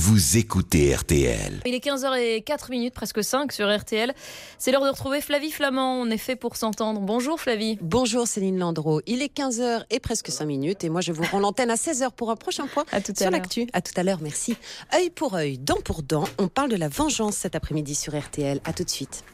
vous écoutez RTL. Il est 15h04, presque 5 sur RTL. C'est l'heure de retrouver Flavie Flamand. On est fait pour s'entendre. Bonjour Flavie. Bonjour Céline Landreau. Il est 15h et presque 5 minutes et moi je vous rends l'antenne à 16h pour un prochain point sur l'actu. À tout à l'heure, merci. Œil pour œil, dent pour dent, on parle de la vengeance cet après-midi sur RTL. À tout de suite.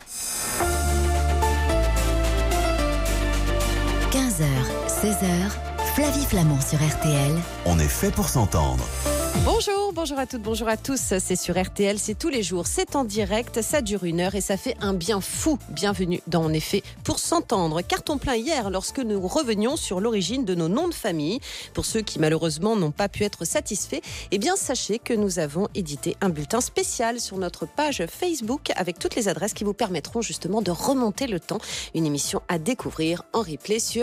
15h, 16h, Flavie Flamand sur RTL. On est fait pour s'entendre. Bonjour à toutes, bonjour à tous, c'est sur RTL, c'est tous les jours, c'est en direct, ça dure 1 heure et ça fait un bien fou. Bienvenue dans En effet pour s'entendre. Carton plein hier lorsque nous revenions sur l'origine de nos noms de famille. Pour ceux qui malheureusement n'ont pas pu être satisfaits, eh bien sachez que nous avons édité un bulletin spécial sur notre page Facebook avec toutes les adresses qui vous permettront justement de remonter le temps. Une émission à découvrir en replay sur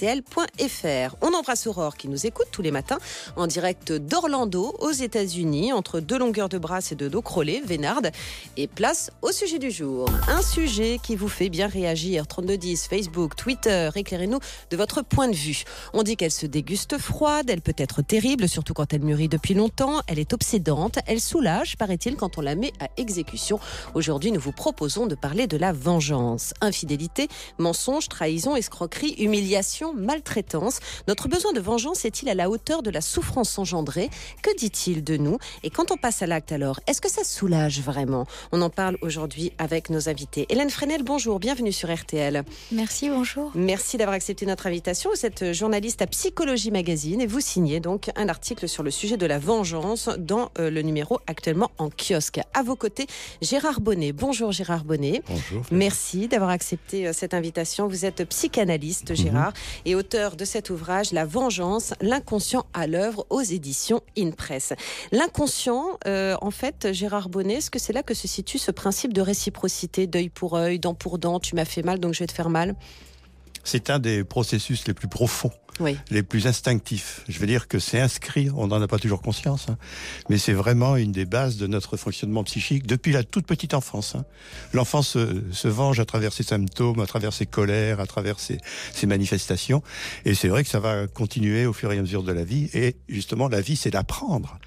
rtl.fr. On embrasse Aurore qui nous écoute tous les matins en direct d'Orlando aux États-Unis, entre deux longueurs de bras et de dos crôlés, Vénarde. Et place au sujet du jour. Un sujet qui vous fait bien réagir. 3210, Facebook, Twitter, éclairez-nous de votre point de vue. On dit qu'elle se déguste froide, elle peut être terrible, surtout quand elle mûrit depuis longtemps. Elle est obsédante, elle soulage, paraît-il, quand on la met à exécution. Aujourd'hui, nous vous proposons de parler de la vengeance. Infidélité, mensonge, trahison, escroquerie, humiliation, maltraitance. Notre besoin de vengeance est-il à la hauteur de la souffrance engendrée ? Que dit-il de nous ? Et quand on passe à l'acte alors, est-ce que ça soulage vraiment ? On en parle aujourd'hui avec nos invités. Hélène Fresnel, bonjour, bienvenue sur RTL. Merci, bonjour. Merci d'avoir accepté notre invitation. Vous êtes journaliste à Psychologie Magazine et vous signez donc un article sur le sujet de la vengeance dans le numéro actuellement en kiosque. À vos côtés, Gérard Bonnet. Bonjour Gérard Bonnet. Bonjour. Merci d'avoir accepté cette invitation. Vous êtes psychanalyste Gérard et auteur de cet ouvrage La vengeance, l'inconscient à l'œuvre aux éditions InPress. L'inconscient, en fait, Gérard Bonnet, est-ce que c'est là que se situe ce principe de réciprocité, d'œil pour œil, dent pour dent, tu m'as fait mal donc je vais te faire mal ? C'est un des processus les plus profonds, les plus instinctifs. Je veux dire que c'est inscrit, on n'en a pas toujours conscience, mais c'est vraiment une des bases de notre fonctionnement psychique depuis la toute petite enfance. L'enfant se venge à travers ses symptômes, à travers ses colères, à travers ses manifestations. Et c'est vrai que ça va continuer au fur et à mesure de la vie. Et justement, la vie, c'est d'apprendre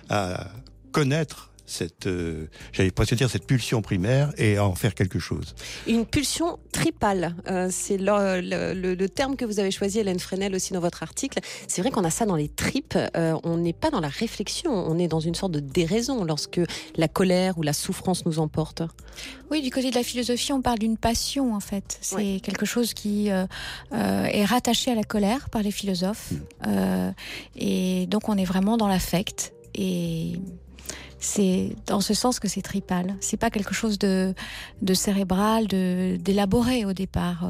à connaître j'allais presque dire cette pulsion primaire et à en faire quelque chose. Une pulsion tripale, c'est le terme que vous avez choisi, Hélène Fresnel, aussi dans votre article. C'est vrai qu'on a ça dans les tripes, on n'est pas dans la réflexion, on est dans une sorte de déraison lorsque la colère ou la souffrance nous emporte. Oui, du côté de la philosophie, on parle d'une passion en fait. C'est quelque chose qui est rattaché à la colère par les philosophes. Et donc on est vraiment dans l'affect et... c'est dans ce sens que c'est tripal. C'est pas quelque chose de cérébral, d'élaboré au départ.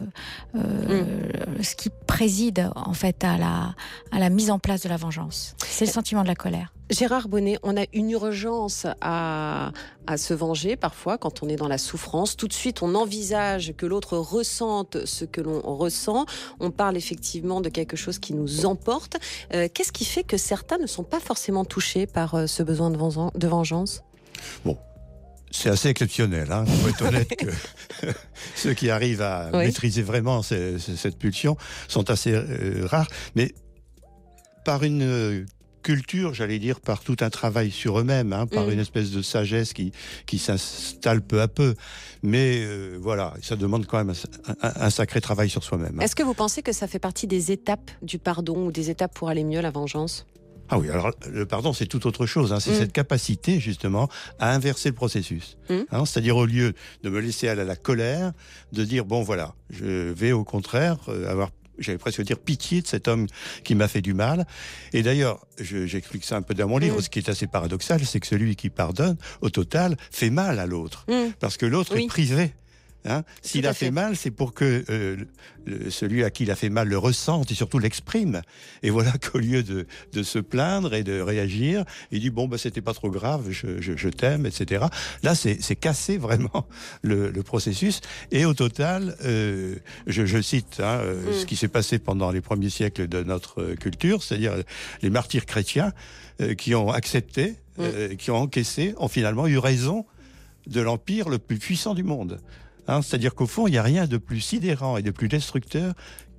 Ce qui préside en fait à la mise en place de la vengeance, c'est le sentiment de la colère. Gérard Bonnet, on a une urgence à se venger parfois quand on est dans la souffrance. Tout de suite, on envisage que l'autre ressente ce que l'on ressent. On parle effectivement de quelque chose qui nous emporte. Qu'est-ce qui fait que certains ne sont pas forcément touchés par ce besoin de vengeance ? Bon. C'est assez exceptionnel, il faut être honnête que ceux qui arrivent à maîtriser vraiment cette pulsion sont assez rares, mais par une culture, j'allais dire, par tout un travail sur eux-mêmes, par une espèce de sagesse qui s'installe peu à peu. Mais voilà, ça demande quand même un sacré travail sur soi-même. Est-ce que vous pensez que ça fait partie des étapes du pardon ou des étapes pour aller mieux, la vengeance ? Ah oui, alors le pardon, c'est tout autre chose. C'est cette capacité, justement, à inverser le processus. C'est-à-dire, au lieu de me laisser aller à la colère, de dire, bon, voilà, je vais au contraire avoir, j'allais presque dire, pitié de cet homme qui m'a fait du mal. Et d'ailleurs, j'explique ça un peu dans mon livre, ce qui est assez paradoxal, c'est que celui qui pardonne, au total, fait mal à l'autre. Parce que l'autre est privé. S'il a fait mal, c'est pour que celui à qui il a fait mal le ressente et surtout l'exprime. Et voilà qu'au lieu de se plaindre et de réagir, il dit bon c'était pas trop grave, je t'aime, etc. Là c'est casser vraiment le processus. Et au total, je cite ce qui s'est passé pendant les premiers siècles de notre culture, c'est-à-dire les martyrs chrétiens qui ont accepté, qui ont encaissé, ont finalement eu raison de l'empire le plus puissant du monde. C'est-à-dire qu'au fond, il n'y a rien de plus sidérant et de plus destructeur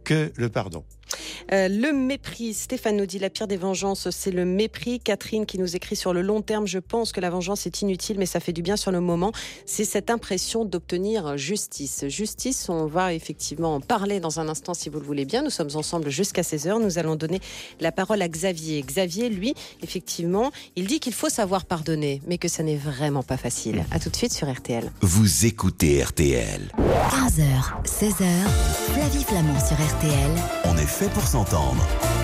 que le pardon. Le mépris, Stéphane nous dit la pire des vengeances, c'est le mépris. Catherine qui nous écrit sur le long terme, je pense que la vengeance est inutile, mais ça fait du bien sur le moment. C'est cette impression d'obtenir justice. Justice, on va effectivement en parler dans un instant si vous le voulez bien. Nous sommes ensemble jusqu'à 16h. Nous allons donner la parole à Xavier. Xavier, lui, effectivement, il dit qu'il faut savoir pardonner, mais que ça n'est vraiment pas facile. À tout de suite sur RTL. Vous écoutez RTL. 15h, 16h, Flavie Flamand sur RTL. On est fait pour s'entendre.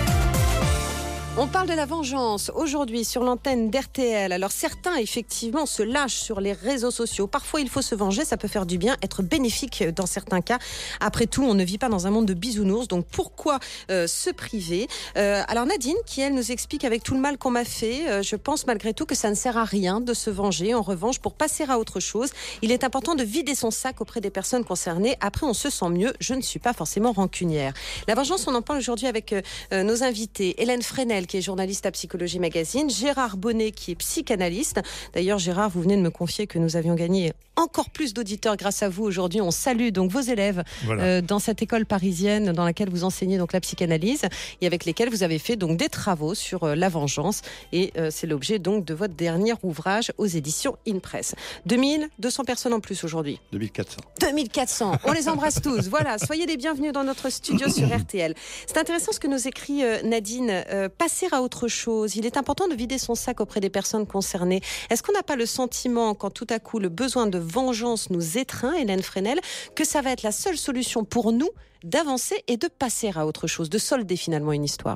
On parle de la vengeance aujourd'hui sur l'antenne d'RTL. Alors certains effectivement se lâchent sur les réseaux sociaux. Parfois il faut se venger, ça peut faire du bien, être bénéfique dans certains cas. Après tout, on ne vit pas dans un monde de bisounours, donc pourquoi se priver ? Alors Nadine, qui elle nous explique avec tout le mal qu'on m'a fait, je pense malgré tout que ça ne sert à rien de se venger. En revanche, pour passer à autre chose, il est important de vider son sac auprès des personnes concernées. Après, on se sent mieux. Je ne suis pas forcément rancunière. La vengeance, on en parle aujourd'hui avec nos invités. Hélène Fresnel, qui est journaliste à Psychologie Magazine, Gérard Bonnet, qui est psychanalyste. D'ailleurs, Gérard, vous venez de me confier que nous avions gagné encore plus d'auditeurs grâce à vous aujourd'hui. On salue donc vos élèves dans cette école parisienne dans laquelle vous enseignez donc la psychanalyse et avec lesquels vous avez fait donc des travaux sur la vengeance. Et c'est l'objet donc de votre dernier ouvrage aux éditions InPress. 2200 personnes en plus aujourd'hui. 2400. 2400. On les embrasse tous. Voilà, soyez les bienvenus dans notre studio sur RTL. C'est intéressant ce que nous écrit Nadine. Passer à autre chose. Il est important de vider son sac auprès des personnes concernées. Est-ce qu'on n'a pas le sentiment, quand tout à coup le besoin de vengeance nous étreint, Hélène Fresnel, que ça va être la seule solution pour nous d'avancer et de passer à autre chose, de solder finalement une histoire ?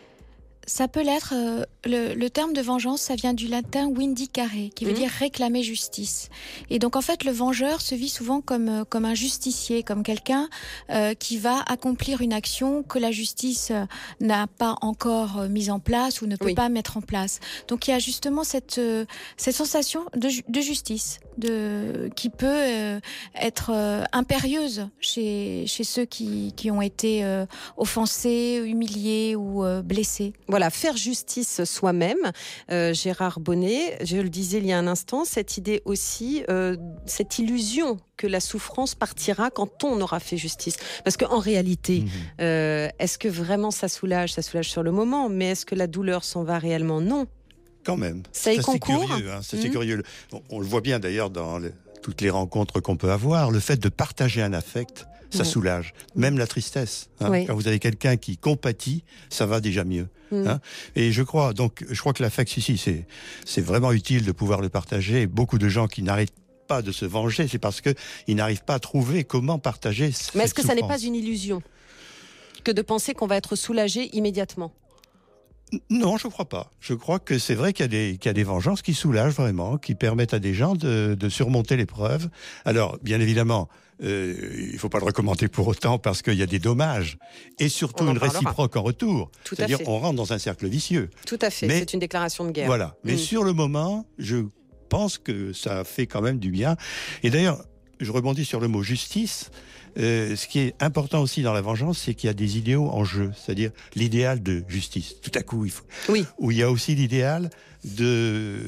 Ça peut l'être. Le terme de vengeance, ça vient du latin vindicare, qui veut dire réclamer justice. Et donc en fait, le vengeur se vit souvent comme un justicier, comme quelqu'un qui va accomplir une action que la justice n'a pas encore mise en place ou ne peut pas mettre en place. Donc il y a justement cette sensation de justice, qui peut être impérieuse chez ceux qui ont été offensés, humiliés ou blessés. Voilà, faire justice soi-même. Gérard Bonnet, je le disais il y a un instant, cette idée aussi, cette illusion que la souffrance partira quand on aura fait justice. Parce qu'en réalité, est-ce que vraiment ça soulage ? Ça soulage sur le moment, mais est-ce que la douleur s'en va réellement ? Non. Quand même. Ça y concourt. C'est curieux. On le voit bien d'ailleurs dans toutes les rencontres qu'on peut avoir. Le fait de partager un affect, ça soulage. Même la tristesse. Quand vous avez quelqu'un qui compatit, ça va déjà mieux. Et je crois que l'affect, c'est vraiment utile de pouvoir le partager. Beaucoup de gens qui n'arrêtent pas de se venger, c'est parce qu'ils n'arrivent pas à trouver comment partager cette Mais est-ce que ça n'est souffrance. pas une illusion que de penser qu'on va être soulagé immédiatement ? Non, je crois pas. Je crois que c'est vrai qu'il y a des vengeances qui soulagent vraiment, qui permettent à des gens de surmonter l'épreuve. Alors, bien évidemment, il faut pas le recommander pour autant parce qu'il y a des dommages et surtout une réciproque en retour. C'est-à-dire, on rentre dans un cercle vicieux. Tout à fait. Mais c'est une déclaration de guerre. Voilà. Mais sur le moment, je pense que ça fait quand même du bien. Et d'ailleurs, je rebondis sur le mot justice. Ce qui est important aussi dans la vengeance, c'est qu'il y a des idéaux en jeu, c'est-à-dire l'idéal de justice. Tout à coup, où il y a aussi l'idéal de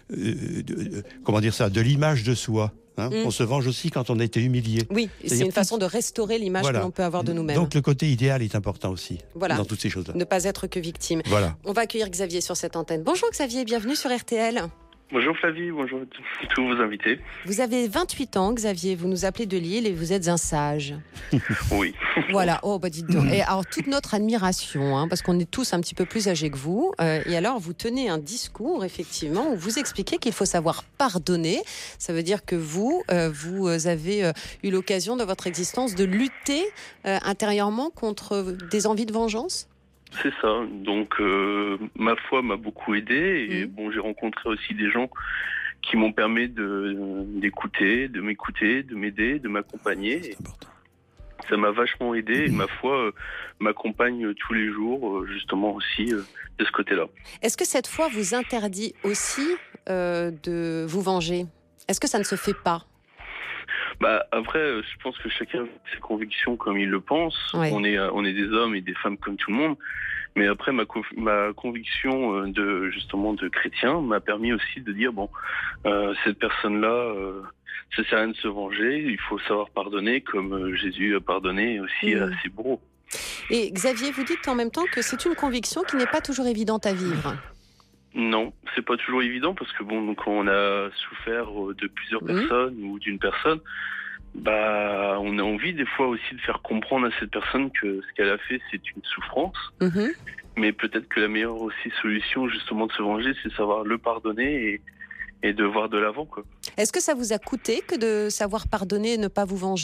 l'image de soi. On se venge aussi quand on a été humilié. Oui, c'est une façon de restaurer l'image que l'on peut avoir de nous-mêmes. Donc le côté idéal est important aussi dans toutes ces choses-là. Ne pas être que victime. Voilà. On va accueillir Xavier sur cette antenne. Bonjour Xavier, bienvenue sur RTL. Bonjour Flavie, bonjour à tous vos invités. Vous avez 28 ans, Xavier, vous nous appelez de Lille et vous êtes un sage. Oui. Voilà, dites donc. Et alors, toute notre admiration, parce qu'on est tous un petit peu plus âgés que vous. Et alors, vous tenez un discours, effectivement, où vous expliquez qu'il faut savoir pardonner. Ça veut dire que vous avez eu l'occasion dans votre existence de lutter intérieurement contre des envies de vengeance ? C'est ça. Donc, ma foi m'a beaucoup aidé. Et j'ai rencontré aussi des gens qui m'ont permis d'écouter, de m'écouter, de m'aider, de m'accompagner. C'est important. Ça m'a vachement aidé. Et ma foi m'accompagne tous les jours, justement aussi de ce côté-là. Est-ce que cette foi vous interdit aussi de vous venger ? Est-ce que ça ne se fait pas ? Après, je pense que chacun a ses convictions comme il le pense. Ouais. On est des hommes et des femmes comme tout le monde. Mais après, ma conviction de chrétien m'a permis aussi de dire cette personne-là, ça sert à rien de se venger. Il faut savoir pardonner comme Jésus a pardonné aussi à ses bourreaux. Et Xavier, vous dites en même temps que c'est une conviction qui n'est pas toujours évidente à vivre. Non, c'est pas toujours évident parce que bon, quand on a souffert de plusieurs personnes ou d'une personne, bah, on a envie des fois aussi de faire comprendre à cette personne que ce qu'elle a fait, c'est une souffrance. Mais peut-être que la meilleure aussi solution, justement, de se venger, c'est savoir le pardonner et de voir de l'avant, quoi. Est-ce que ça vous a coûté que de savoir pardonner et ne pas vous venger ?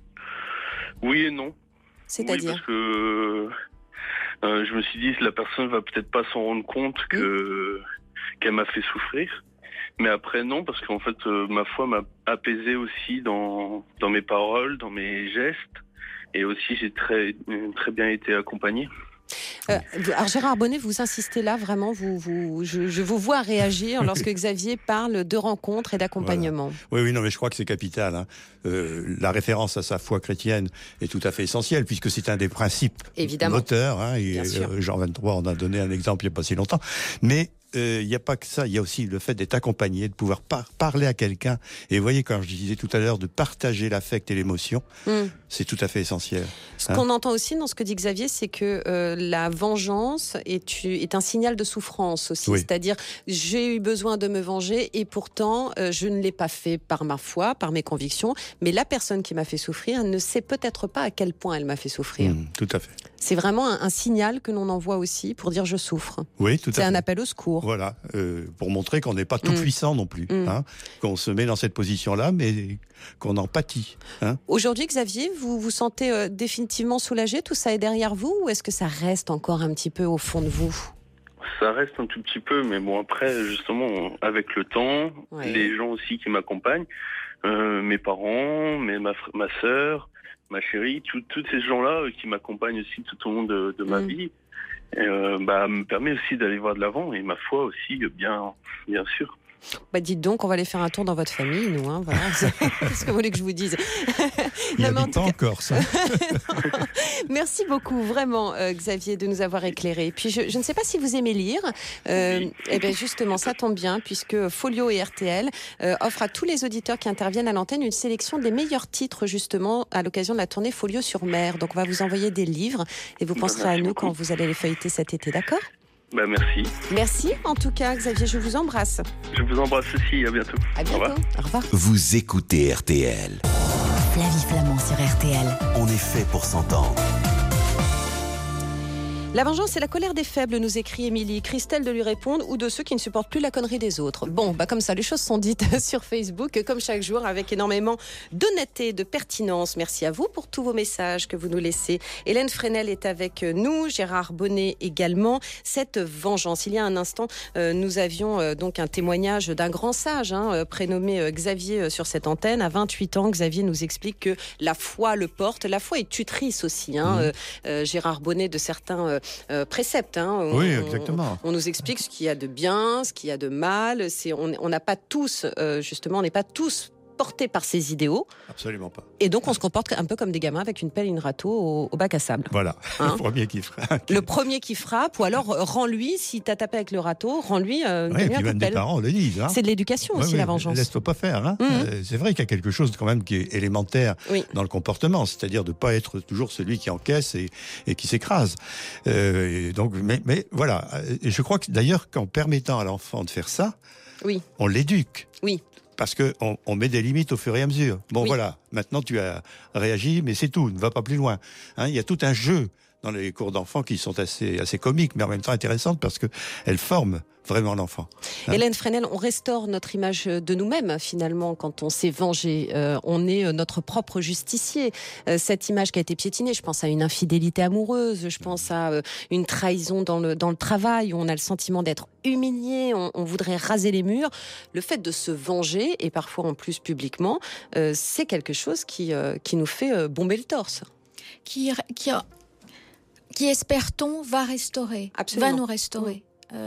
Oui et non. C'est-à-dire ? Oui, parce que je me suis dit, la personne va peut-être pas s'en rendre compte qu'elle m'a fait souffrir. Mais après, non, parce qu'en fait, ma foi m'a apaisé aussi dans mes paroles, dans mes gestes. Et aussi, j'ai très bien été accompagné. Alors Gérard Bonnet, vous insistez là vraiment, je vous vois réagir lorsque Xavier parle de rencontres et d'accompagnement. Voilà. Oui, non, mais je crois que c'est capital. Hein. La référence à sa foi chrétienne est tout à fait essentielle, puisque c'est un des principes moteurs. Hein, et, Jean 23 en a donné un exemple il n'y a pas si longtemps. Mais il n'y a pas que ça, il y a aussi le fait d'être accompagné, de pouvoir parler à quelqu'un. Et vous voyez, quand je disais tout à l'heure de partager l'affect et l'émotion, c'est tout à fait essentiel. Ce qu'on entend aussi dans ce que dit Xavier, c'est que la vengeance est un signal de souffrance aussi. Oui. C'est-à-dire, j'ai eu besoin de me venger et pourtant, je ne l'ai pas fait par ma foi, par mes convictions. Mais la personne qui m'a fait souffrir ne sait peut-être pas à quel point elle m'a fait souffrir. Tout à fait. C'est vraiment un signal que l'on envoie aussi pour dire je souffre. Oui, tout à fait. C'est un appel au secours. Voilà, pour montrer qu'on n'est pas tout puissant non plus, qu'on se met dans cette position-là, mais qu'on en pâtit. Aujourd'hui, Xavier, vous vous sentez définitivement soulagé? Tout ça est derrière vous, ou est-ce que ça reste encore un petit peu au fond de vous? Ça reste un tout petit peu, mais bon, après, justement, avec le temps, les gens aussi qui m'accompagnent, mes parents, ma sœur, ma chérie, tous ces gens-là qui m'accompagnent aussi tout au long de ma vie, me permet aussi d'aller voir de l'avant, et ma foi aussi, bien sûr. Dites donc, on va aller faire un tour dans votre famille, nous. Voilà. Qu'est-ce que vous voulez que je vous dise? Il n'habite pas en Corse. Merci beaucoup, vraiment, Xavier, de nous avoir éclairés. Et puis, je ne sais pas si vous aimez lire. Justement, ça tombe bien, puisque Folio et RTL offrent à tous les auditeurs qui interviennent à l'antenne une sélection des meilleurs titres, justement, à l'occasion de la tournée Folio sur mer. Donc, on va vous envoyer des livres et vous penserez à nous quand vous allez les feuilleter cet été, d'accord? Merci. Merci en tout cas, Xavier, je vous embrasse. Je vous embrasse aussi, à bientôt. À bientôt. Au revoir. Vous écoutez RTL. Flavie Flamand sur RTL. On est fait pour s'entendre. La vengeance, c'est la colère des faibles, nous écrit Émilie. Christelle de lui répondre, ou de ceux qui ne supportent plus la connerie des autres. Bon, comme ça, les choses sont dites sur Facebook, comme chaque jour, avec énormément d'honnêteté, de pertinence. Merci à vous pour tous vos messages que vous nous laissez. Hélène Fresnel est avec nous, Gérard Bonnet également. Cette vengeance, il y a un instant, nous avions donc un témoignage d'un grand sage, prénommé Xavier sur cette antenne. À 28 ans, Xavier nous explique que la foi le porte. La foi est tutrice aussi, Gérard Bonnet, de certains préceptes. Oui, exactement. On nous explique ce qu'il y a de bien, ce qu'il y a de mal. On n'a pas tous, justement, on n'est pas tous portés par ces idéaux. Absolument pas. Et donc, on se comporte un peu comme des gamins avec une pelle et une râteau au bac à sable. Voilà, le premier qui frappe. Le premier qui frappe, ou alors rends-lui, si t'as tapé avec le râteau, rends-lui un coup de pelle. Même des parents le disent. C'est de l'éducation aussi, la vengeance. Laisse-toi pas faire. C'est vrai qu'il y a quelque chose quand même qui est élémentaire dans le comportement, c'est-à-dire de ne pas être toujours celui qui encaisse et qui s'écrase. Mais voilà, et je crois que d'ailleurs qu'en permettant à l'enfant de faire ça, on l'éduque. Oui. Parce qu'on met des limites au fur et à mesure. Voilà, maintenant tu as réagi, mais c'est tout, ne va pas plus loin. Il y a tout un jeu dans les cours d'enfants qui sont assez comiques, mais en même temps intéressantes parce qu'elles forment vraiment l'enfant. Hélène Fresnel, on restaure notre image de nous-mêmes finalement quand on s'est vengé. On est notre propre justicier. Cette image qui a été piétinée, je pense à une infidélité amoureuse, je pense à une trahison dans le travail où on a le sentiment d'être humilié, on voudrait raser les murs. Le fait de se venger, et parfois en plus publiquement, c'est quelque chose qui nous fait bomber le torse. Qui espère-t-on va restaurer, va nous restaurer.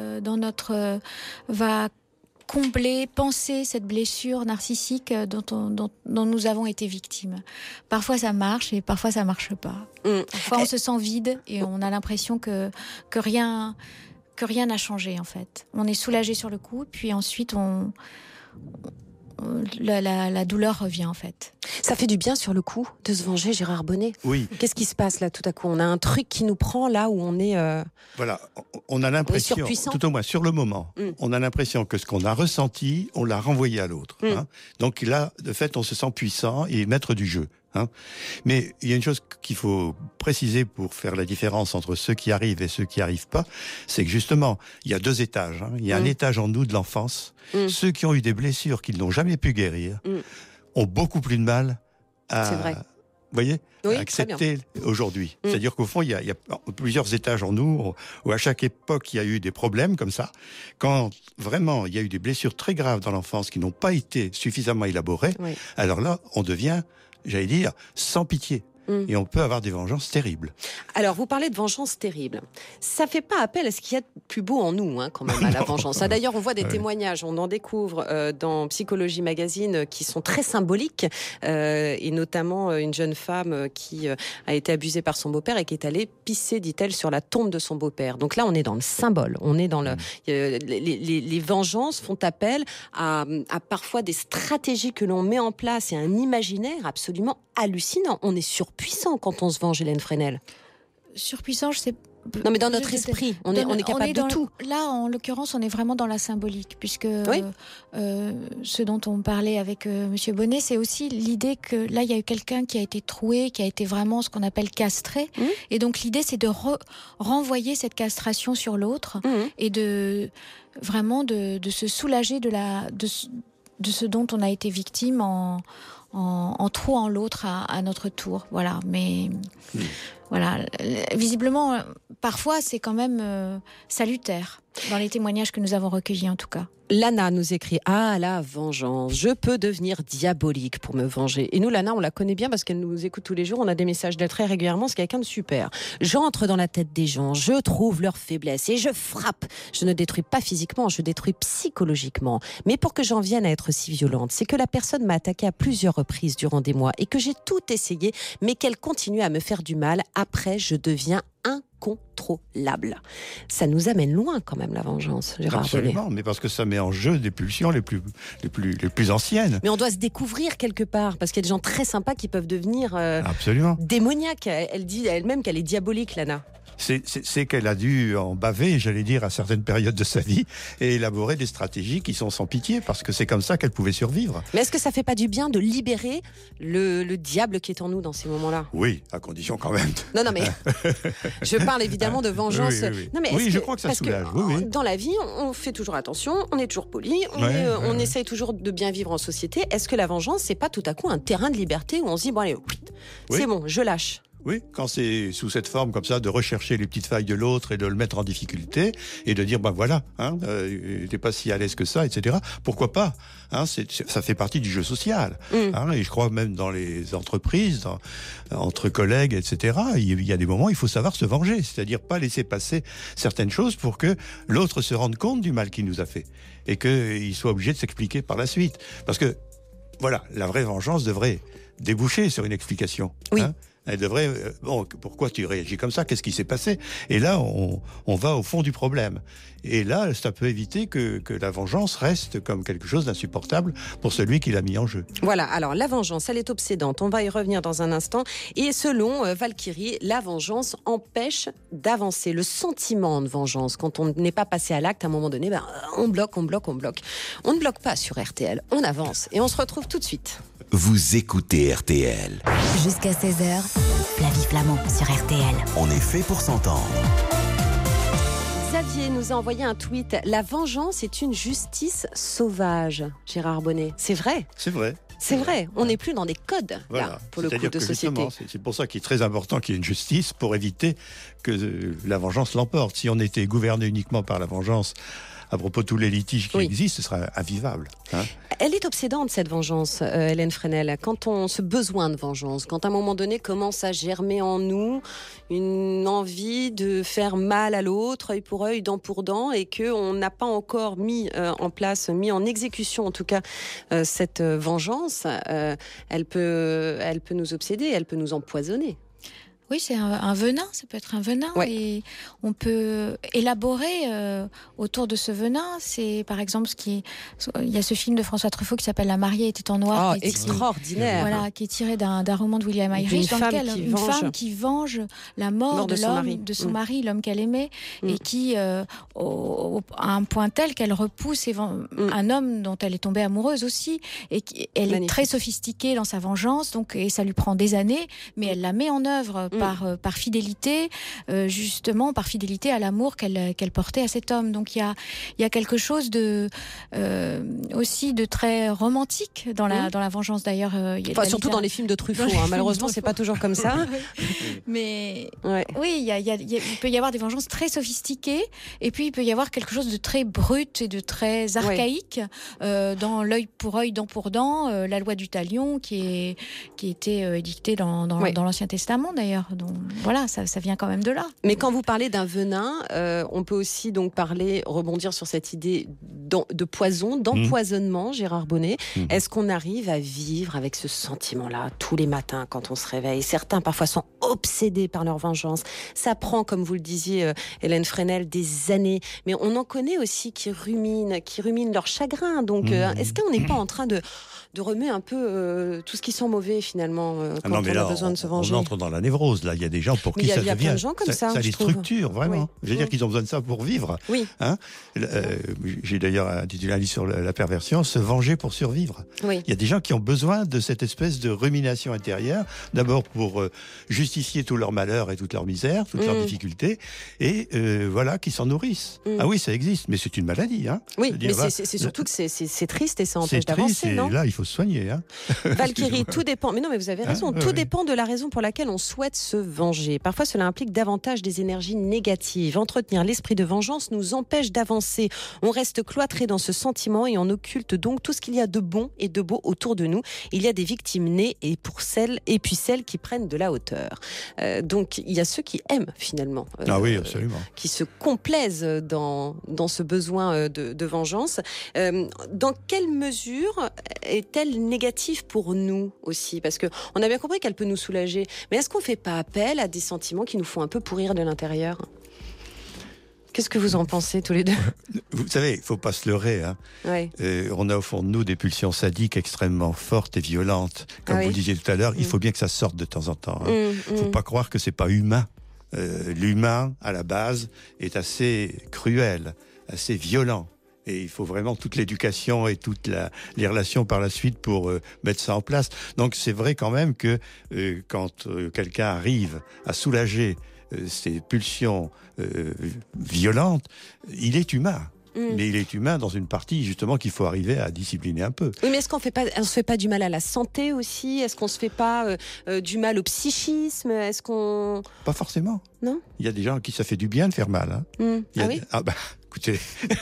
Va combler, penser cette blessure narcissique dont nous avons été victimes. Parfois ça marche et parfois ça marche pas. Parfois on se sent vide et on a l'impression que rien n'a changé en fait. On est soulagé sur le coup, puis ensuite la douleur revient en fait. Ça fait du bien sur le coup de se venger, Gérard Bonnet. Oui. Qu'est-ce qui se passe là tout à coup? On a un truc qui nous prend là où on est... Voilà, on a l'impression, tout au moins sur le moment, on a l'impression que ce qu'on a ressenti, on l'a renvoyé à l'autre. Hein. Donc là, de fait, on se sent puissant et maître du jeu. Hein. Mais il y a une chose qu'il faut préciser pour faire la différence entre ceux qui arrivent et ceux qui n'y arrivent pas, c'est que justement, il y a 2 étages. Hein. Il y a un étage en nous de l'enfance. Ceux qui ont eu des blessures qu'ils n'ont jamais pu guérir ont beaucoup plus de mal à... C'est vrai. Vous voyez, oui, accepter aujourd'hui. C'est-à-dire qu'au fond, il y a plusieurs étages en nous, où à chaque époque, il y a eu des problèmes comme ça. Quand vraiment, il y a eu des blessures très graves dans l'enfance qui n'ont pas été suffisamment élaborées, alors là, on devient, j'allais dire, sans pitié. Et on peut avoir des vengeances terribles. Alors, vous parlez de vengeance terrible. Ça fait pas appel à ce qu'il y a de plus beau en nous, quand même, à la vengeance. D'ailleurs, on voit des témoignages, on en découvre dans Psychologie Magazine qui sont très symboliques, et notamment une jeune femme qui a été abusée par son beau-père et qui est allée pisser, dit-elle, sur la tombe de son beau-père. Donc là, on est dans le symbole, on est dans le... les vengeances font appel à parfois des stratégies que l'on met en place et un imaginaire absolument hallucinant. On est surpuissant quand on se venge, Hélène Fresnel. Surpuissant, je sais. Non, mais dans notre esprit, on est capable de tout. Là, en l'occurrence, on est vraiment dans la symbolique, puisque ce dont on parlait avec Monsieur Bonnet, c'est aussi l'idée que là, il y a eu quelqu'un qui a été troué, qui a été vraiment ce qu'on appelle castré, et donc l'idée, c'est de renvoyer cette castration sur l'autre et de vraiment de se soulager de ce dont on a été victime en trouant l'autre à notre tour. Voilà, mais voilà, visiblement, parfois, c'est quand même salutaire, dans les témoignages que nous avons recueillis en tout cas. Lana nous écrit « Ah, la vengeance, je peux devenir diabolique pour me venger. » Et nous, Lana, on la connaît bien parce qu'elle nous écoute tous les jours. On a des messages d'elle très régulièrement. C'est quelqu'un de super. J'entre dans la tête des gens, je trouve leurs faiblesses et je frappe. Je ne détruis pas physiquement, je détruis psychologiquement. Mais pour que j'en vienne à être si violente, c'est que la personne m'a attaqué à plusieurs reprises durant des mois et que j'ai tout essayé, mais qu'elle continue à me faire du mal. Après, je deviens incontrôlable. Ça nous amène loin quand même, la vengeance, Gérard Bonnet. Absolument, mais parce que ça met en jeu des pulsions les plus anciennes. Mais on doit se découvrir quelque part, parce qu'il y a des gens très sympas qui peuvent devenir démoniaques. Elle dit elle-même qu'elle est diabolique, Lana. C'est qu'elle a dû en baver, j'allais dire, à certaines périodes de sa vie et élaborer des stratégies qui sont sans pitié, parce que c'est comme ça qu'elle pouvait survivre. Mais est-ce que ça fait pas du bien de libérer le diable qui est en nous dans ces moments-là? Oui, à condition quand même. Non, mais je parle évidemment de vengeance. Oui. Non, mais je crois que ça soulage. Dans la vie, on fait toujours attention, on est toujours poli, on essaye toujours de bien vivre en société. Est-ce que la vengeance, c'est pas tout à coup un terrain de liberté où on se dit, bon allez, c'est bon, je lâche? Oui, quand c'est sous cette forme comme ça, de rechercher les petites failles de l'autre et de le mettre en difficulté et de dire, voilà, t'es pas si à l'aise que ça, etc. Pourquoi pas, ça fait partie du jeu social. Et je crois même dans les entreprises, entre collègues, etc. Il y a des moments où il faut savoir se venger, c'est-à-dire pas laisser passer certaines choses pour que l'autre se rende compte du mal qu'il nous a fait et qu'il soit obligé de s'expliquer par la suite. Parce que, voilà, la vraie vengeance devrait déboucher sur une explication. Oui. Elle devrait, pourquoi tu réagis comme ça? Qu'est-ce qui s'est passé? Et là, on va au fond du problème. Et là, ça peut éviter que la vengeance reste comme quelque chose d'insupportable pour celui qui l'a mis en jeu. Voilà, alors la vengeance, elle est obsédante. On va y revenir dans un instant. Et selon Valkyrie, la vengeance empêche d'avancer. Le sentiment de vengeance, quand on n'est pas passé à l'acte, à un moment donné, on bloque. On ne bloque pas sur RTL, on avance. Et on se retrouve tout de suite. Vous écoutez RTL. Jusqu'à 16h, Flavie Flamand sur RTL. On est fait pour s'entendre. Xavier nous a envoyé un tweet. La vengeance est une justice sauvage, Gérard Bonnet. C'est vrai. C'est vrai. C'est vrai, on n'est plus dans des codes, là, pour le coup, de société. C'est pour ça qu'il est très important qu'il y ait une justice pour éviter que la vengeance l'emporte. Si on était gouverné uniquement par la vengeance, à propos de tous les litiges qui existent, ce serait invivable. Elle est obsédante, cette vengeance, Hélène Fresnel. Quand ce besoin de vengeance, quand à un moment donné commence à germer en nous une envie de faire mal à l'autre, œil pour œil, dent pour dent, et qu'on n'a pas encore mis en exécution, en tout cas, cette vengeance, elle peut nous obséder, elle peut nous empoisonner. Oui, c'est un venin, ça peut être un venin. Ouais. Et on peut élaborer autour de ce venin. C'est par exemple il y a ce film de François Truffaut qui s'appelle La mariée était en noir. Qui est extraordinaire. Voilà, qui est tiré d'un roman de William Irish, dans lequel une femme qui venge la mort de son mari, l'homme qu'elle aimait, et qui, à un point tel qu'elle repousse un homme dont elle est tombée amoureuse aussi, et elle est très sophistiquée dans sa vengeance, et ça lui prend des années, mais elle la met en œuvre par fidélité, justement par fidélité à l'amour qu'elle portait à cet homme. Donc il y a quelque chose aussi de très romantique dans la vengeance. D'ailleurs, surtout dans les films de Truffaut. Malheureusement, c'est pas toujours comme ça. Mais oui, il peut y avoir des vengeances très sophistiquées, et puis il peut y avoir quelque chose de très brut et de très archaïque dans l'œil pour œil, dent pour dent, la loi du talion qui était édictée dans l'Ancien Testament d'ailleurs. Donc voilà, ça vient quand même de là. Mais quand vous parlez d'un venin, on peut aussi donc rebondir sur cette idée de poison, d'empoisonnement, Gérard Bonnet. Est-ce qu'on arrive à vivre avec ce sentiment-là tous les matins quand on se réveille? Certains parfois sont obsédés par leur vengeance. Ça prend, comme vous le disiez, Hélène Fresnel, des années. Mais on en connaît aussi qui ruminent leur chagrin. Donc est-ce qu'on n'est pas en train de remuer un peu tout ce qui sent mauvais finalement quand on a besoin de se venger? On entre dans la névrose là. Il y a des gens pour qui ça devient. Il y a plein de gens comme ça les structure vraiment. Je veux dire qu'ils ont besoin de ça pour vivre. Oui. J'ai d'ailleurs intitulé un livre sur la perversion, se venger pour survivre. Oui. Il y a des gens qui ont besoin de cette espèce de rumination intérieure, d'abord pour justifier tout leur malheur et toute leur misère, toutes leurs difficultés, et qui s'en nourrissent. Ah oui, ça existe, mais c'est une maladie. Oui, mais c'est surtout que c'est triste et ça empêche d'avancer, non ? Là, il faut se soigner. Valkyrie, tout dépend. Mais non, mais vous avez raison. Tout dépend de la raison pour laquelle on souhaite se venger. Parfois, cela implique davantage des énergies négatives. Entretenir l'esprit de vengeance nous empêche d'avancer. On reste cloîtré dans ce sentiment et on occulte donc tout ce qu'il y a de bon et de beau autour de nous. Il y a des victimes nées et puis celles qui prennent de la hauteur. Donc, il y a ceux qui aiment finalement. Oui, absolument. Qui se complaisent dans ce besoin de vengeance. Dans quelle mesure est-elle négative pour nous aussi? Parce qu'on a bien compris qu'elle peut nous soulager. Mais est-ce qu'on ne fait pas appel à des sentiments qui nous font un peu pourrir de l'intérieur? Qu'est-ce que vous en pensez tous les deux? Vous savez, il ne faut pas se leurrer. On a au fond de nous des pulsions sadiques extrêmement fortes et violentes. Comme vous le disiez tout à l'heure, il faut bien que ça sorte de temps en temps. Il ne faut pas croire que ce n'est pas humain. L'humain, à la base, est assez cruel, assez violent. Et il faut vraiment toute l'éducation et toutes les relations par la suite pour mettre ça en place. Donc c'est vrai quand même que quand quelqu'un arrive à soulager ces pulsions violentes, il est humain. Mais il est humain dans une partie justement qu'il faut arriver à discipliner un peu. Oui, mais est-ce qu'on se fait pas du mal à la santé aussi? Est-ce qu'on se fait pas du mal au psychisme? Est-ce qu'on... Pas forcément. Non. Il y a des gens à qui ça fait du bien de faire mal. Oui. Écoutez,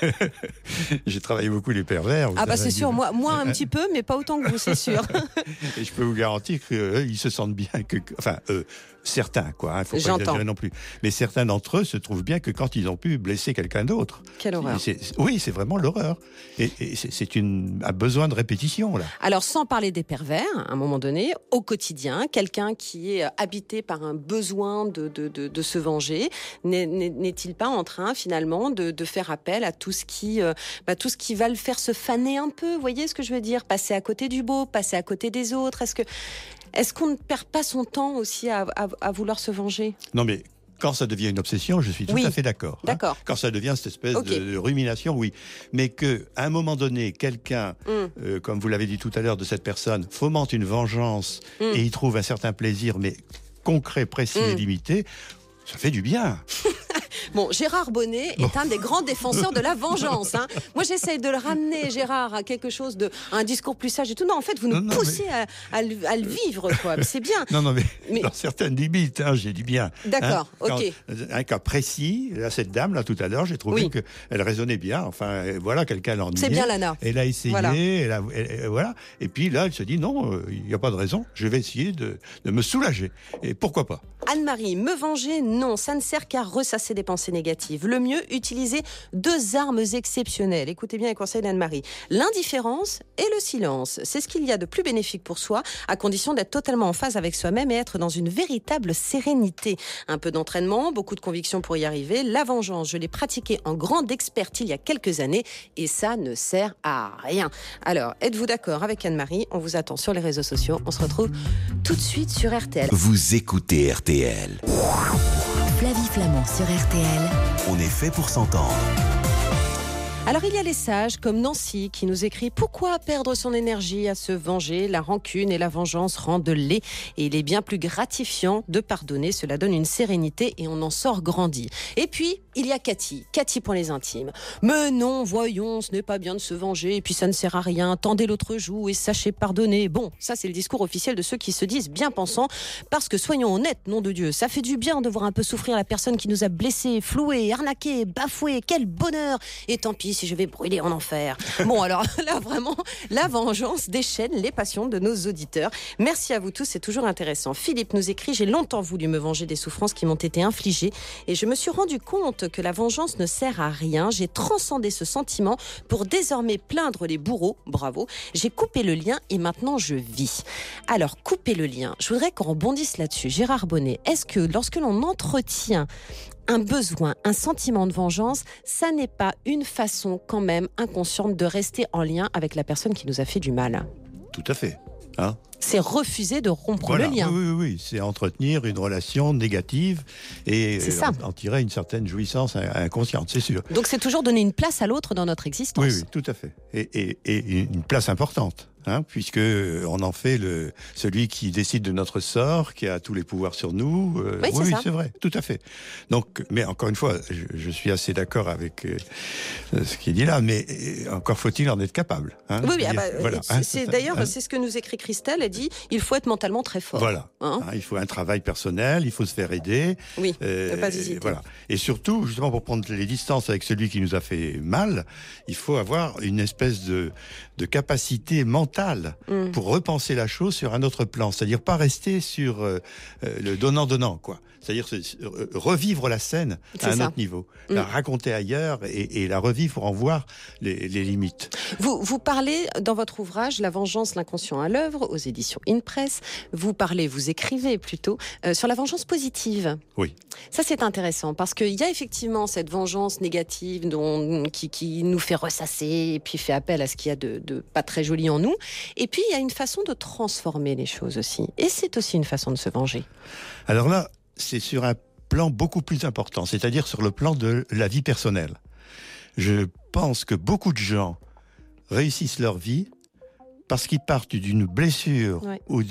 j'ai travaillé beaucoup les pervers. C'est sûr, moi un petit peu, mais pas autant que vous, c'est sûr. Et je peux vous garantir qu'ils se sentent bien certains, il faut pas exagérer non plus. Mais certains d'entre eux se trouvent bien que quand ils ont pu blesser quelqu'un d'autre. Quelle horreur. C'est vraiment l'horreur. Et c'est un besoin de répétition, là. Alors, sans parler des pervers, à un moment donné, au quotidien, quelqu'un qui est habité par un besoin de se venger, n'est-il pas en train, finalement, de faire appel à tout ce qui va le faire se faner un peu? Vous voyez ce que je veux dire? Passer à côté du beau, passer à côté des autres. Est-ce qu'on ne perd pas son temps aussi à vouloir se venger? Non, mais quand ça devient une obsession, je suis tout à fait d'accord. D'accord. Quand ça devient cette espèce de rumination, oui. Mais qu'à un moment donné, quelqu'un, comme vous l'avez dit tout à l'heure de cette personne, fomente une vengeance et y trouve un certain plaisir, mais concret, précis et limité, ça fait du bien. Bon, Gérard Bonnet est un des grands défenseurs de la vengeance. Moi, j'essaye de le ramener, Gérard, à quelque chose à un discours plus sage et tout. Non, en fait, vous nous poussez à le vivre, quoi. C'est bien. Non, mais dans certaines limites, j'ai dit bien. D'accord, ok. Un cas précis, là, cette dame, là, tout à l'heure, j'ai trouvé qu'elle raisonnait bien. Enfin, voilà, quelqu'un l'ennuyait. C'est bien, Lana. Elle a essayé, voilà. Et puis là, elle se dit, non, il n'y a pas de raison. Je vais essayer de me soulager. Et pourquoi pas? Anne-Marie, me venger, non, ça ne sert qu'à ressasser des pensées pensée négative. Le mieux, utiliser 2 armes exceptionnelles. Écoutez bien les conseils d'Anne-Marie. L'indifférence et le silence. C'est ce qu'il y a de plus bénéfique pour soi, à condition d'être totalement en phase avec soi-même et être dans une véritable sérénité. Un peu d'entraînement, beaucoup de conviction pour y arriver. La vengeance, je l'ai pratiquée en grande experte il y a quelques années et ça ne sert à rien. Alors, êtes-vous d'accord avec Anne-Marie? On vous attend sur les réseaux sociaux. On se retrouve tout de suite sur RTL. Vous écoutez RTL. Flavie Flamand sur RTL. On est fait pour s'entendre. Alors il y a les sages comme Nancy qui nous écrit « Pourquoi perdre son énergie à se venger? La rancune et la vengeance rendent laid et il est bien plus gratifiant de pardonner. Cela donne une sérénité et on en sort grandi. » Et puis il y a Cathy pour les intimes. « Mais non, voyons, ce n'est pas bien de se venger et puis ça ne sert à rien. Tendez l'autre joue et sachez pardonner. » Bon, ça c'est le discours officiel de ceux qui se disent bien pensants parce que soyons honnêtes, nom de Dieu, ça fait du bien de voir un peu souffrir la personne qui nous a blessés, floués, arnaqués, bafoués. Quel bonheur! Et tant pis si je vais brûler en enfer. Bon, alors là, vraiment, la vengeance déchaîne les passions de nos auditeurs. Merci à vous tous, c'est toujours intéressant. Philippe nous écrit « J'ai longtemps voulu me venger des souffrances qui m'ont été infligées et je me suis rendu compte que la vengeance ne sert à rien. J'ai transcendé ce sentiment pour désormais plaindre les bourreaux. Bravo. J'ai coupé le lien et maintenant je vis. » Alors, couper le lien, je voudrais qu'on rebondisse là-dessus. Gérard Bonnet, est-ce que lorsque l'on entretient un besoin, un sentiment de vengeance, ça n'est pas une façon quand même inconsciente de rester en lien avec la personne qui nous a fait du mal? Tout à fait. Hein? C'est refuser de rompre le lien. Oui. C'est entretenir une relation négative et en tirer une certaine jouissance inconsciente, c'est sûr. Donc c'est toujours donner une place à l'autre dans notre existence. Oui, tout à fait. Et une place importante. Puisque on en fait celui qui décide de notre sort, qui a tous les pouvoirs sur nous. Oui, c'est vrai, tout à fait. Donc, mais encore une fois, je suis assez d'accord avec ce qu'il dit là, mais encore faut-il en être capable. Oui, voilà. D'ailleurs, c'est ce que nous écrit Christelle. Elle dit, il faut être mentalement très fort. Voilà. Il faut un travail personnel, il faut se faire aider. Oui, ne pas hésiter. Voilà. Et surtout, justement, pour prendre les distances avec celui qui nous a fait mal, il faut avoir une espèce de capacité mentale pour repenser la chose sur un autre plan, c'est-à-dire pas rester sur le donnant-donnant, quoi. C'est-à-dire revivre la scène à un autre niveau, la raconter ailleurs et la revivre pour en voir les limites. Vous parlez dans votre ouvrage La vengeance, l'inconscient à l'œuvre, aux éditions InPress, vous écrivez plutôt, sur la vengeance positive. Oui. Ça c'est intéressant parce qu'il y a effectivement cette vengeance négative qui nous fait ressasser et puis fait appel à ce qu'il y a de pas très joli en nous. Et puis il y a une façon de transformer les choses aussi. Et c'est aussi une façon de se venger. Alors là, c'est sur un plan beaucoup plus important, c'est-à-dire sur le plan de la vie personnelle. Je pense que beaucoup de gens réussissent leur vie parce qu'ils partent d'une blessure ou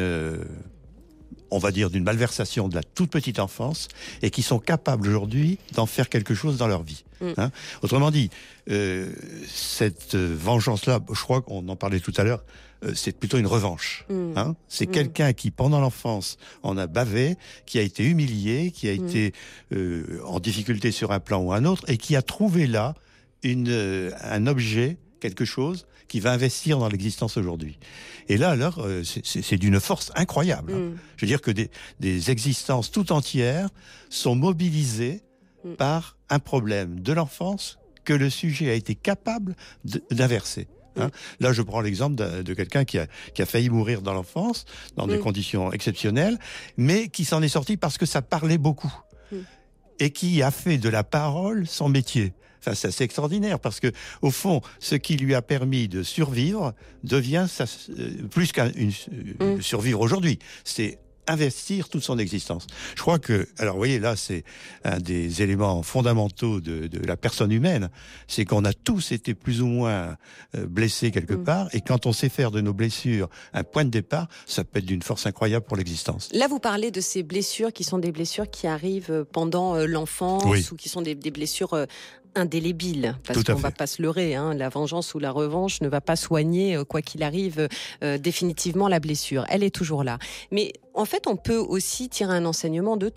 on va dire d'une malversation de la toute petite enfance et qui sont capables aujourd'hui d'en faire quelque chose dans leur vie. Autrement dit, cette vengeance-là, je crois qu'on en parlait tout à l'heure, c'est plutôt une revanche. C'est quelqu'un qui, pendant l'enfance, en a bavé, qui a été humilié, qui a été en difficulté sur un plan ou un autre, et qui a trouvé là un objet, quelque chose, qui va investir dans l'existence aujourd'hui. Et là, alors, c'est d'une force incroyable. Je veux dire que des existences tout entières sont mobilisées par un problème de l'enfance que le sujet a été capable d'inverser. Là, je prends l'exemple de quelqu'un qui a failli mourir dans l'enfance, dans des conditions exceptionnelles, mais qui s'en est sorti parce que ça parlait beaucoup. Et qui a fait de la parole son métier. Enfin, c'est assez extraordinaire parce que, au fond, ce qui lui a permis de survivre devient plus qu'un survivre aujourd'hui. C'est investir toute son existence. Je crois que, alors vous voyez, là, c'est un des éléments fondamentaux de la personne humaine, c'est qu'on a tous été plus ou moins blessés quelque part, et quand on sait faire de nos blessures un point de départ, ça peut être d'une force incroyable pour l'existence. Là, vous parlez de ces blessures qui sont des blessures qui arrivent pendant l'enfance, ou qui sont des blessures indélébile, parce qu'on ne va pas se leurrer, la vengeance ou la revanche ne va pas soigner, quoi qu'il arrive, définitivement la blessure. Elle est toujours là. Mais en fait, on peut aussi tirer un enseignement de tout.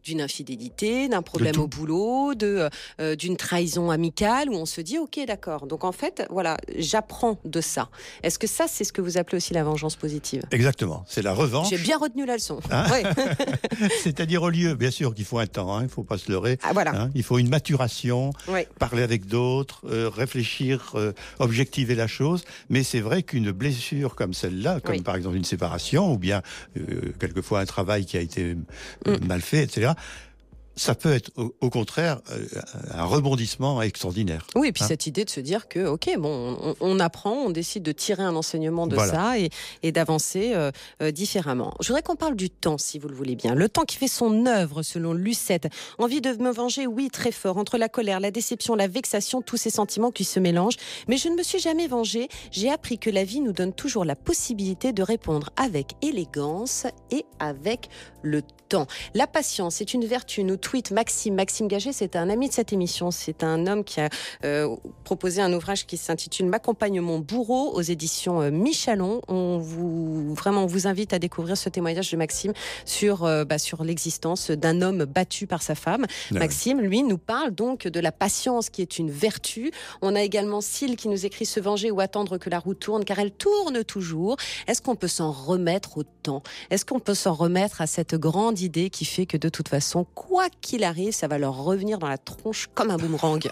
d'une infidélité, d'un problème tout. au boulot, d'une trahison amicale, où on se dit, ok, d'accord. Donc en fait, voilà, j'apprends de ça. Est-ce que ça, c'est ce que vous appelez aussi la vengeance positive ? Exactement, c'est la revanche. J'ai bien retenu la leçon. Hein Ouais. C'est-à-dire au lieu, bien sûr qu'il faut un temps, il ne faut pas se leurrer. Ah, voilà. Il faut une maturation, Ouais. parler avec d'autres, réfléchir, objectiver la chose. Mais c'est vrai qu'une blessure comme celle-là, comme Oui. par exemple une séparation, ou bien quelquefois un travail qui a été mal fait, etc., ça peut être au contraire un rebondissement extraordinaire. Oui, et puis cette idée de se dire que, ok, bon, on apprend, on décide de tirer un enseignement de ça et d'avancer différemment. Je voudrais qu'on parle du temps, si vous le voulez bien. Le temps qui fait son œuvre, selon Lucette. Envie de me venger, oui, très fort. Entre la colère, la déception, la vexation, tous ces sentiments qui se mélangent. Mais je ne me suis jamais vengée. J'ai appris que la vie nous donne toujours la possibilité de répondre avec élégance et avec le temps. La patience est une vertu, nous tweet Maxime Gagé, c'est un ami de cette émission, c'est un homme qui a proposé un ouvrage qui s'intitule M'accompagne mon bourreau aux éditions Michalon. On vous invite à découvrir ce témoignage de Maxime sur l'existence d'un homme battu par sa femme. Maxime, lui, nous parle donc de la patience qui est une vertu. On a également Syl qui nous écrit se venger ou attendre que la roue tourne, car elle tourne toujours. Est-ce qu'on peut s'en remettre au temps ? Est-ce qu'on peut s'en remettre à cette grande idée qui fait que de toute façon, quoi qu'il arrive, ça va leur revenir dans la tronche comme un boomerang.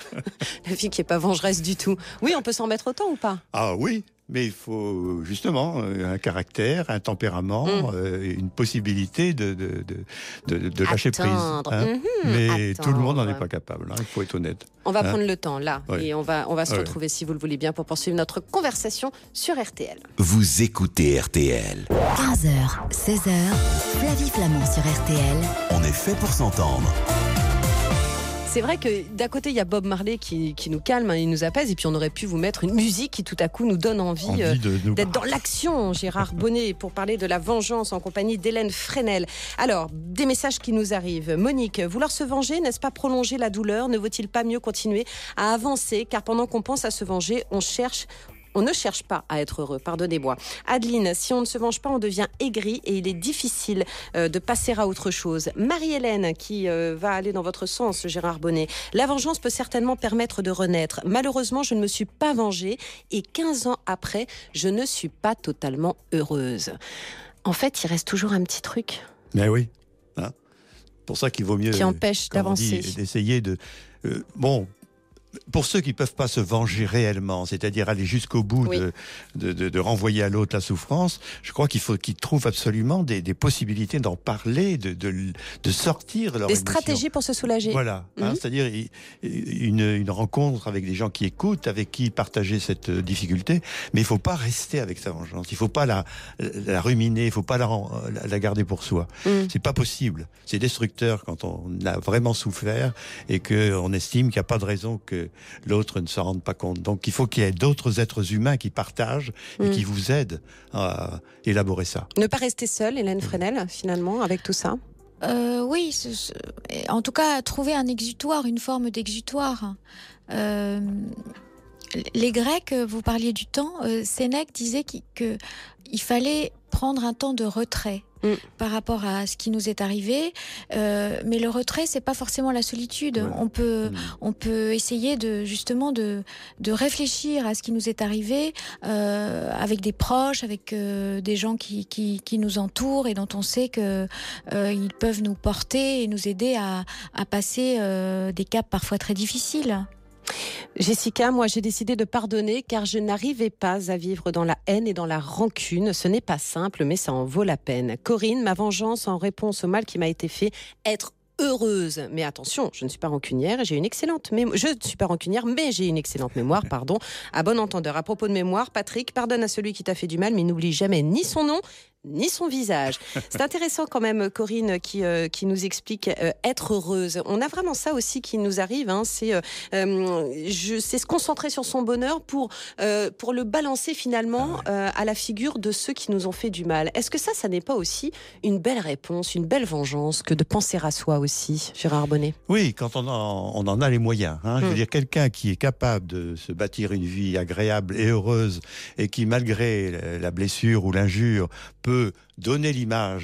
La fille qui n'est pas vengeresse du tout. Oui, on peut s'en remettre au temps ou pas ? Ah oui, mais il faut justement un caractère, un tempérament, une possibilité de lâcher prise. Mais tout le monde n'en est pas capable, il faut être honnête. On va prendre le temps là et on va se retrouver si vous le voulez bien pour poursuivre notre conversation sur RTL. Vous écoutez RTL. 15h, 16h, Flavie Flamand sur RTL. On est fait pour s'entendre. C'est vrai que d'un côté, il y a Bob Marley qui nous calme, il nous apaise, et puis on aurait pu vous mettre une musique qui tout à coup nous donne envie d'être dans l'action. Gérard Bonnet pour parler de la vengeance en compagnie d'Hélène Fresnel. Alors, des messages qui nous arrivent. Monique, vouloir se venger, n'est-ce pas prolonger la douleur ? Ne vaut-il pas mieux continuer à avancer ? Car pendant qu'on pense à se venger, on ne cherche pas à être heureux, pardonnez-moi. Adeline, si on ne se venge pas, on devient aigri et il est difficile de passer à autre chose. Marie-Hélène, qui va aller dans votre sens, Gérard Bonnet. La vengeance peut certainement permettre de renaître. Malheureusement, je ne me suis pas vengée et 15 ans après, je ne suis pas totalement heureuse. En fait, il reste toujours un petit truc. Mais oui, pour ça qu'il vaut mieux... Qui empêche d'avancer. D'essayer de... Pour ceux qui ne peuvent pas se venger réellement, c'est-à-dire aller jusqu'au bout de renvoyer à l'autre la souffrance, je crois qu'il faut qu'ils trouvent absolument des possibilités d'en parler, de sortir leur émotion. Des stratégies pour se soulager. Voilà, c'est-à-dire une rencontre avec des gens qui écoutent, avec qui partager cette difficulté, mais il ne faut pas rester avec sa vengeance, il ne faut pas la ruminer, il ne faut pas la garder pour soi. C'est pas possible, c'est destructeur quand on a vraiment souffert et qu'on estime qu'il n'y a pas de raison que l'autre ne s'en rende pas compte. Donc il faut qu'il y ait d'autres êtres humains qui partagent et qui vous aident à élaborer ça. Ne pas rester seule, Hélène Fresnel, finalement, avec tout ça. Oui, en tout cas, trouver un exutoire, une forme d'exutoire. Les Grecs, vous parliez du temps, Sénèque disait qu'il fallait prendre un temps de retrait par rapport à ce qui nous est arrivé, mais le retrait, c'est pas forcément la solitude. Ouais. On peut essayer de réfléchir à ce qui nous est arrivé avec des proches, avec des gens qui nous entourent et dont on sait que ils peuvent nous porter et nous aider à passer des caps parfois très difficiles. Jessica, moi j'ai décidé de pardonner car je n'arrivais pas à vivre dans la haine et dans la rancune. Ce n'est pas simple, mais ça en vaut la peine. Corinne, ma vengeance en réponse au mal qui m'a été fait, être heureuse. Mais attention, je ne suis pas rancunière, mais j'ai une excellente mémoire, pardon. À bon entendeur. À propos de mémoire, Patrick, pardonne à celui qui t'a fait du mal, mais n'oublie jamais ni son nom, ni son visage. C'est intéressant quand même, Corinne, qui nous explique être heureuse. On a vraiment ça aussi qui nous arrive. C'est se concentrer sur son bonheur pour le balancer finalement à la figure de ceux qui nous ont fait du mal. Est-ce que ça n'est pas aussi une belle réponse, une belle vengeance que de penser à soi aussi, Gérard Bonnet ? Oui, quand on en a les moyens. Je veux dire, quelqu'un qui est capable de se bâtir une vie agréable et heureuse et qui, malgré la blessure ou l'injure, peut donner l'image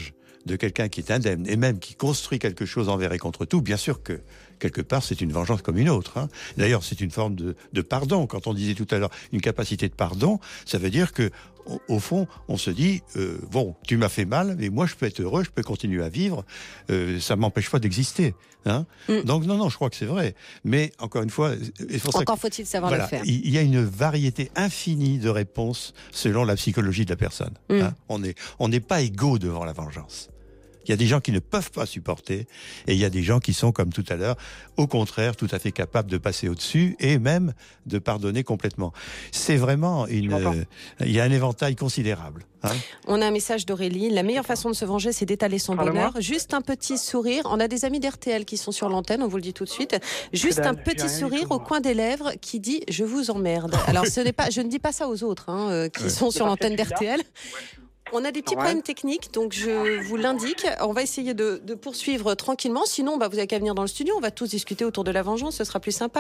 de quelqu'un qui est indemne et même qui construit quelque chose envers et contre tout, bien sûr que quelque part c'est une vengeance comme une autre. Hein. D'ailleurs, c'est une forme de pardon. Quand on disait tout à l'heure une capacité de pardon, ça veut dire que au fond, on se dit bon, tu m'as fait mal, mais moi je peux être heureux, je peux continuer à vivre. Ça m'empêche pas d'exister. Hein. Donc non, je crois que c'est vrai. Mais encore une fois, encore faut-il savoir le faire. Il y a une variété infinie de réponses selon la psychologie de la personne. Hein. On n'est pas égaux devant la vengeance. Il y a des gens qui ne peuvent pas supporter et il y a des gens qui sont, comme tout à l'heure, au contraire, tout à fait capables de passer au-dessus et même de pardonner complètement. C'est vraiment il y a un éventail considérable. Hein. On a un message d'Aurélie. La meilleure façon de se venger, c'est d'étaler son bonheur. Juste un petit sourire. On a des amis d'RTL qui sont sur l'antenne, on vous le dit tout de suite. Juste un petit sourire au coin des lèvres qui dit « Je vous emmerde ». Alors, je ne dis pas ça aux autres qui sont sur l'antenne d'RTL. On a des petits problèmes techniques, donc je vous l'indique. On va essayer de poursuivre tranquillement. Sinon, vous n'avez qu'à venir dans le studio. On va tous discuter autour de la vengeance. Ce sera plus sympa.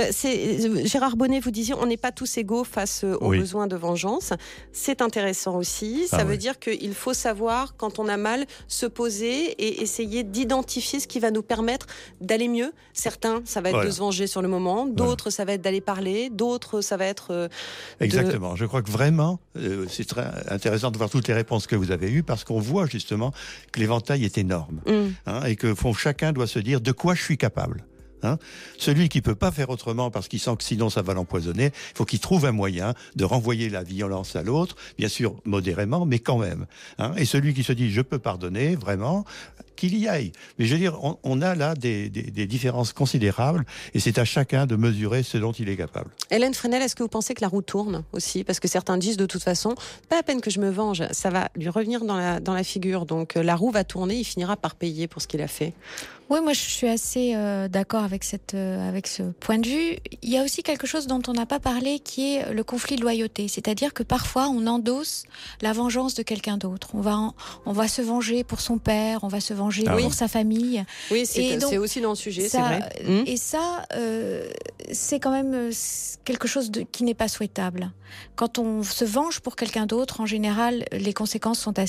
Gérard Bonnet, vous disiez, on n'est pas tous égaux face aux besoins de vengeance. C'est intéressant aussi. Ça veut dire qu'il faut savoir, quand on a mal, se poser et essayer d'identifier ce qui va nous permettre d'aller mieux. Certains, ça va être de se venger sur le moment. D'autres, ça va être d'aller parler. D'autres, ça va être... Exactement. Je crois que vraiment, c'est très intéressant de voir toutes les réponses que vous avez eues, parce qu'on voit justement que l'éventail est énorme et que chacun doit se dire de quoi je suis capable. Hein. Celui qui peut pas faire autrement parce qu'il sent que sinon ça va l'empoisonner, il faut qu'il trouve un moyen de renvoyer la violence à l'autre, bien sûr modérément, mais quand même. Hein. Et celui qui se dit je peux pardonner, vraiment, qu'il y aille. Mais je veux dire, on a là des différences considérables et c'est à chacun de mesurer ce dont il est capable. Hélène Fresnel, est-ce que vous pensez que la roue tourne aussi ? Parce que certains disent de toute façon, pas à peine que je me venge, ça va lui revenir dans la figure. Donc la roue va tourner, il finira par payer pour ce qu'il a fait. Oui, moi je suis assez d'accord avec ce point de vue. Il y a aussi quelque chose dont on n'a pas parlé qui est le conflit de loyauté. C'est-à-dire que parfois on endosse la vengeance de quelqu'un d'autre. on va se venger pour son père, on va se venger pour sa famille. Oui, c'est aussi dans le sujet, c'est vrai. Et ça, c'est quand même quelque chose qui n'est pas souhaitable. Quand on se venge pour quelqu'un d'autre, en général, les conséquences sont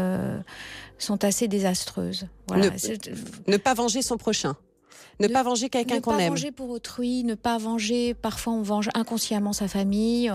assez désastreuses. Voilà. Ne pas venger son prochain. Ne pas venger quelqu'un qu'on aime. Ne pas venger pour autrui, ne pas venger. Parfois, on venge inconsciemment sa famille.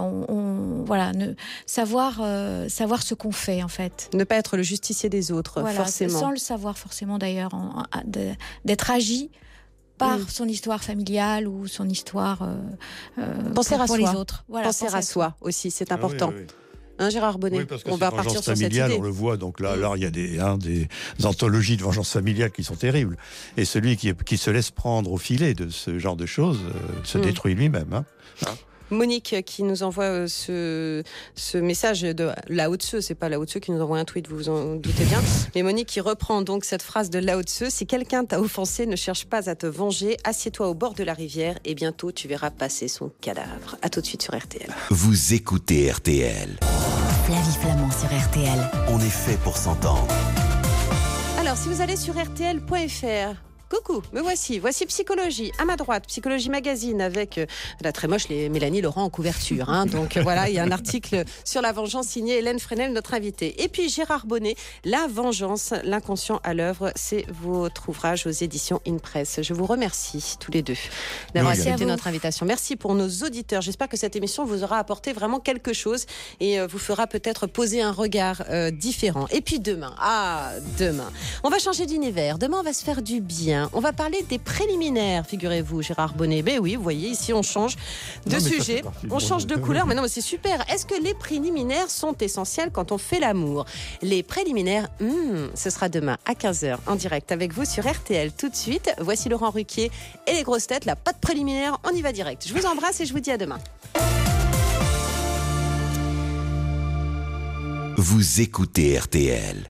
Savoir ce qu'on fait en fait. Ne pas être le justicier des autres, forcément. Sans le savoir forcément d'ailleurs, d'être agi par son histoire familiale ou son histoire pour les autres. Voilà, penser à soi aussi, c'est important. Oui. Hein, Gérard Bonnet, oui, parce que on va partir sur cette idée. On le voit, donc là, il y a des anthologies de vengeance familiale qui sont terribles. Et celui qui se laisse prendre au filet de ce genre de choses se détruit lui-même. Hein. Monique qui nous envoie ce message de Lao Tse, c'est pas Lao Tse qui nous envoie un tweet, vous vous en doutez bien, mais Monique qui reprend donc cette phrase de Lao Tse: si quelqu'un t'a offensé, ne cherche pas à te venger, assieds-toi au bord de la rivière et bientôt tu verras passer son cadavre. À tout de suite sur RTL. Vous écoutez RTL. Flavie Flamand sur RTL. On est fait pour s'entendre. Alors si vous allez sur rtl.fr, coucou, me voici Psychologie, à ma droite, Psychologie Magazine avec la très moche Mélanie Laurent en couverture. Hein. Donc voilà, il y a un article sur la vengeance signé Hélène Fresnel, notre invitée. Et puis Gérard Bonnet, La vengeance, l'inconscient à l'œuvre, c'est votre ouvrage aux éditions InPress. Je vous remercie tous les deux d'avoir accepté notre invitation. Merci pour nos auditeurs. J'espère que cette émission vous aura apporté vraiment quelque chose et vous fera peut-être poser un regard différent. Et puis demain, on va changer d'univers. Demain, on va se faire du bien. On va parler des préliminaires, figurez-vous, Gérard Bonnet. Ben oui, vous voyez, ici, on change de sujet, on change de couleur. Mais non, mais c'est super. Est-ce que les préliminaires sont essentiels quand on fait l'amour ? Les préliminaires, ce sera demain à 15h en direct avec vous sur RTL. Tout de suite, voici Laurent Ruquier et les grosses têtes. Là, pas de préliminaires, on y va direct. Je vous embrasse et je vous dis à demain. Vous écoutez RTL.